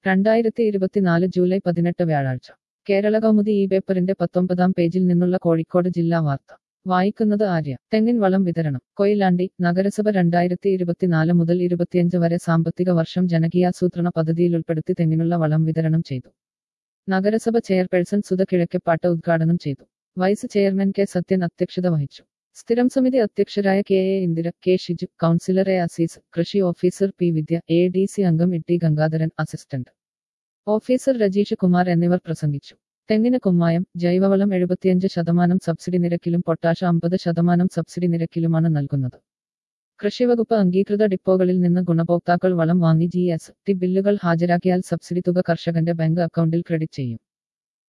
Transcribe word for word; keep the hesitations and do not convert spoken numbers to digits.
രണ്ടായിരത്തി ഇരുപത്തിനാല് ജൂലൈ പതിനെട്ട് വ്യാഴാഴ്ച കേരള കൗമുദി ഈ പേപ്പറിന്റെ പത്തൊമ്പതാം പേജിൽ നിന്നുള്ള കോഴിക്കോട് ജില്ലാ വാർത്ത വായിക്കുന്നത് ആര്യ. തെങ്ങിൻ വളം വിതരണം കൊയിലാണ്ടി. നഗരസഭ രണ്ടായിരത്തി ഇരുപത്തിനാല് മുതൽ ഇരുപത്തിയഞ്ച് വരെ സാമ്പത്തിക വർഷം ജനകീയാസൂത്രണ പദ്ധതിയിൽ ഉൾപ്പെടുത്തി തെങ്ങിനുള്ള വളം വിതരണം ചെയ്തു. നഗരസഭ ചെയർപേഴ്സൺ സുധ കിഴക്കെപ്പാട്ട് ഉദ്ഘാടനം ചെയ്തു. വൈസ് ചെയർമാൻ കെ സത്യൻ അധ്യക്ഷത വഹിച്ചു. സ്ഥിരം സമിതി അധ്യക്ഷരായ K A Indira, K Shiju, councillor A Azeez, കൃഷി officer P Vidya, A D C അംഗം ഇട്ടി ഗംഗാധരൻ, അസിസ്റ്റന്റ് ഓഫീസർ രജീഷ് കുമാർ എന്നിവർ പ്രസംഗിച്ചു. തെങ്ങിന് കുമ്മായം, ജൈവവളം എഴുപത്തിയഞ്ച് ശതമാനം സബ്സിഡി നിരക്കിലും പൊട്ടാഷ് അമ്പത് ശതമാനം സബ്സിഡി നിരക്കിലുമാണ് നൽകുന്നത്. കൃഷിവകുപ്പ് അംഗീകൃത ഡിപ്പോകളിൽ നിന്ന് ഗുണഭോക്താക്കൾ വളം വാങ്ങി ജി എസ് ടി ബില്ലുകൾ ഹാജരാക്കിയാൽ സബ്സിഡി തുക കർഷകന്റെ ബാങ്ക് അക്കൗണ്ടിൽ ക്രെഡിറ്റ് ചെയ്യും.